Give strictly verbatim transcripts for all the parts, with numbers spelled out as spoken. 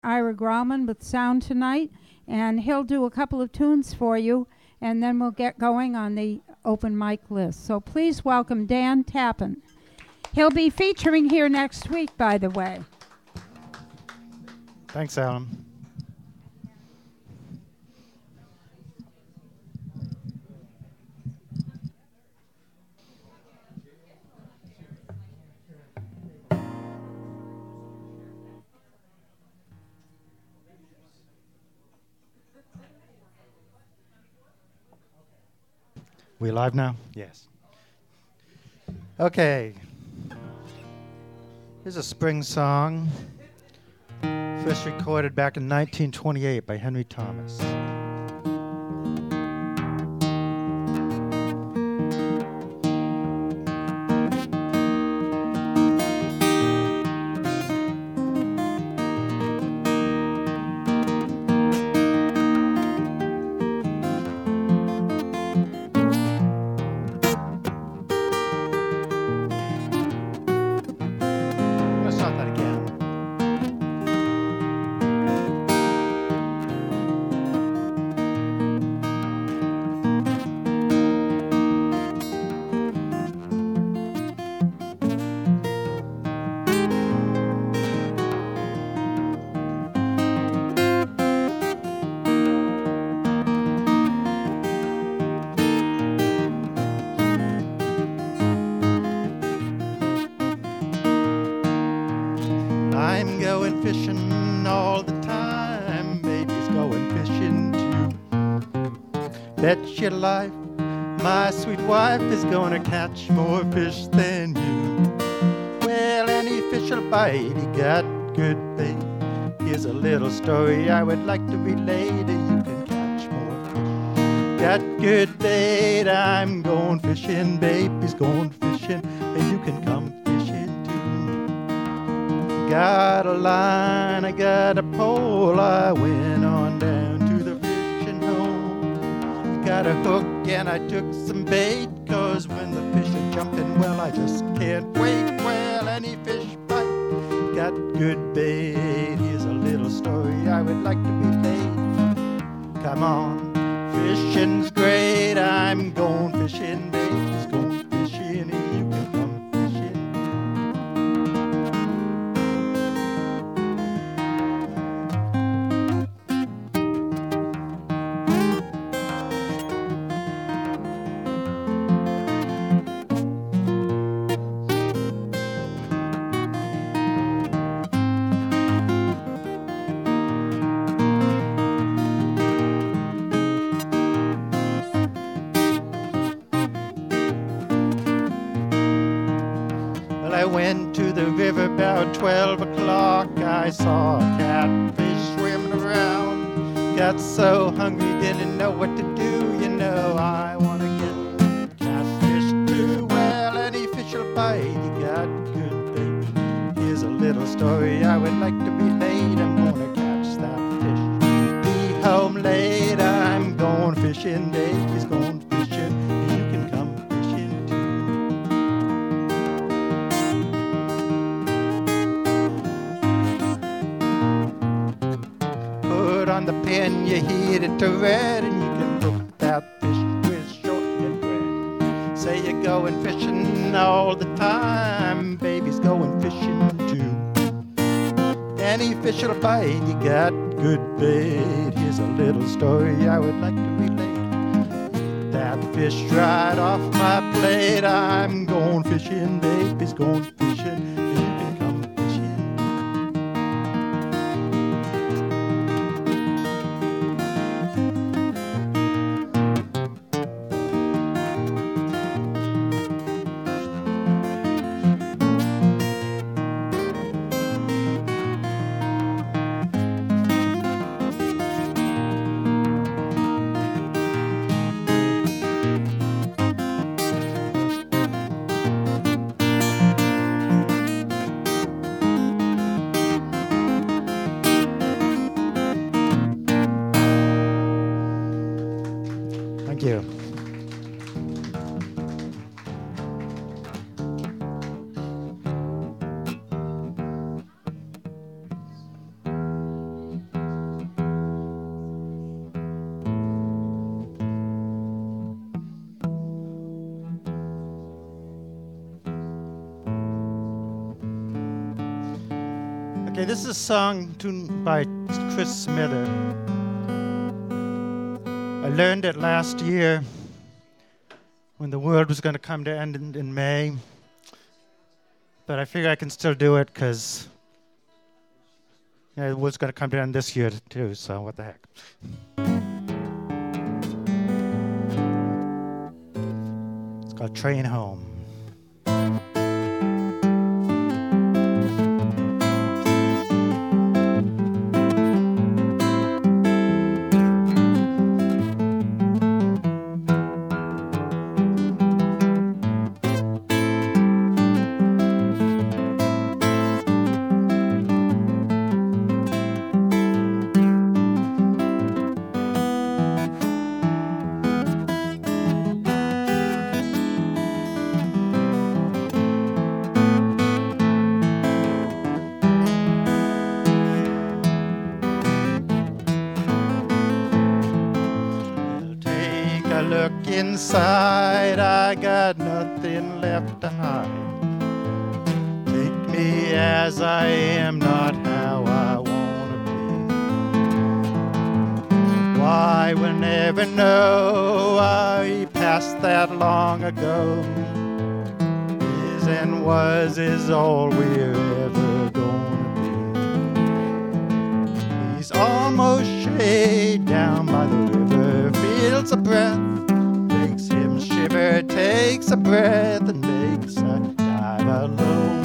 Ira Grauman with sound tonight, and he'll do a couple of tunes for you, and then we'll get going on the open mic list. So please welcome Dan Tappan. He'll be featuring here next week, by the way. Thanks, Alan. We live now? Yes. Okay. Here's a spring song, first recorded back in nineteen twenty-eight by Henry Thomas. Your life, my sweet wife is gonna catch more fish than you. Well, any fish will bite, he got good bait. Here's a little story I would like to relate. You can catch more fish. Got good bait, I'm going fishing, baby's going fishing, and you can come fishing too. Got a line, I got a pole, I went on down to the fishing hole. Got a hook and I took some bait, cause when the fish are jumping, well, I just can't wait. Well, any fish bite, got good bait. Here's a little story I would like to relate. Come on, fishing's great, I'm going fishing, baby's going fishing, and you can come fishing. About twelve o'clock, I saw a catfish swimming around. Got so hungry, didn't know what to do. You know, I want to get catfish too. Well, any fish will bite, you got good bait. Here's a little story I would like to relate. I'm gonna catch that fish, be home late. I'm going fishing, Davy's going fishing, and you can come fishing too. On the pin, you heat it to red, and you can hook that fish with short and red. Say you're going fishing all the time, baby's going fishing too. Any fish will bite, you got good bait. Here's a little story I would like to relate. That fish right off my plate, I'm going fishing, baby's going fishing. Okay, this is a song tuned by Chris Smither. I learned it last year when the world was going to come to end in, in May. But I figure I can still do it because yeah, the world's going to come to end this year too, so what the heck. It's called Train Home. Look inside, I got nothing left to hide. Take me as I am, not how I wanna be. Why, we'll never know, I passed that long ago. Is and was is all we're ever gonna be. He's almost shade down by the river, feels a breath. Shiver, takes a breath and makes a dive alone.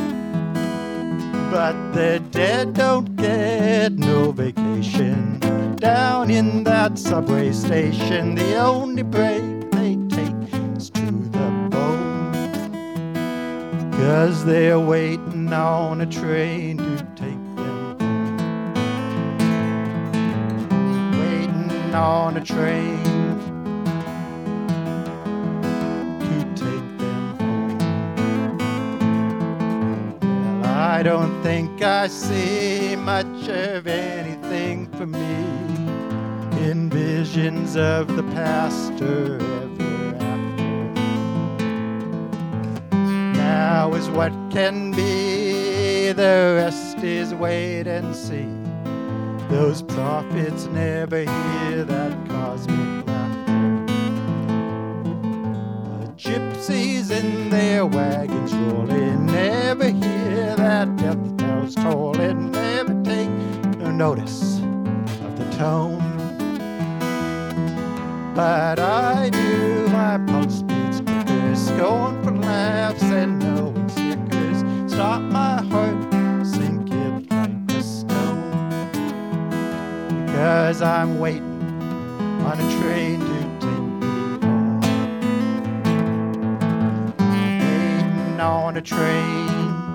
But the dead don't get no vacation. Down in that subway station, the only break they take is to the bone. 'Cause they're waiting on a train to take them home. Waiting on a train. I don't think I see much of anything for me in visions of the past or ever after. Now is what can be, the rest is wait and see. Those prophets never hear that cosmic laughter. The gypsies in their wagons rolling never hear that death bells tolling, never take no notice of the tone. But I do, my pulse beats quicker, going for laughs and knowing stickers. Stop my heart, sink it like a stone. Because I'm waiting on a train to take me home. Waiting on a train.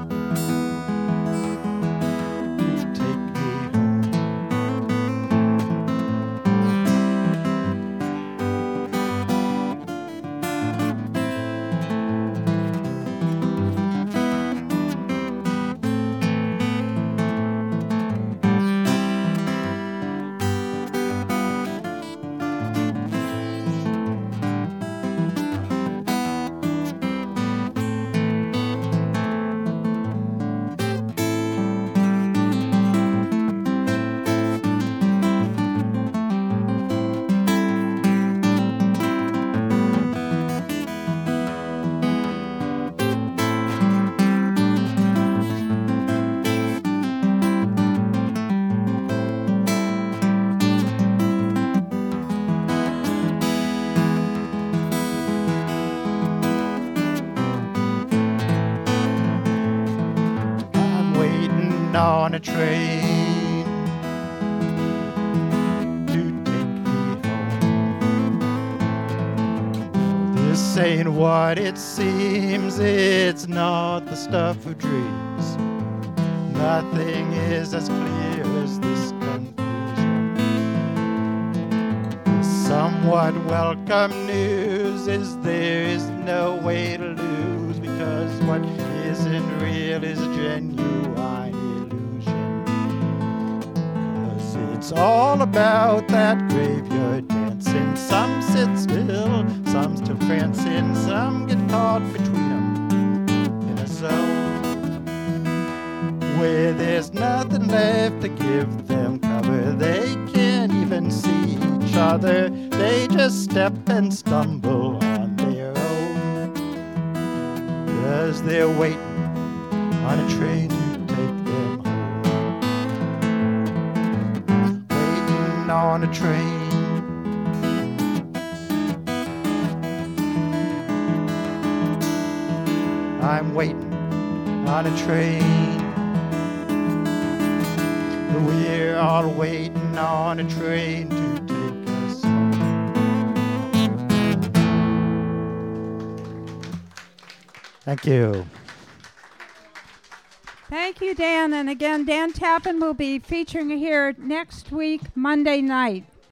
On a train to take me home. This ain't what it seems, it's not the stuff of dreams. Nothing is as clear as this conclusion. The somewhat welcome news is there is no way to lose, because what isn't real is genuine. It's all about that graveyard dancing. Some sit still, some still prancing, some get caught between them in a zone. where there's nothing left to give them cover. They can't even see each other. They just step and stumble on their own, 'cause they're waiting on a train to take them home. Waiting on a train. I'm waiting on a train. We're all waiting on a train to take us home. Thank you. Thank you, Dan. And again, Dan Tappan will be featuring here next week, Monday night.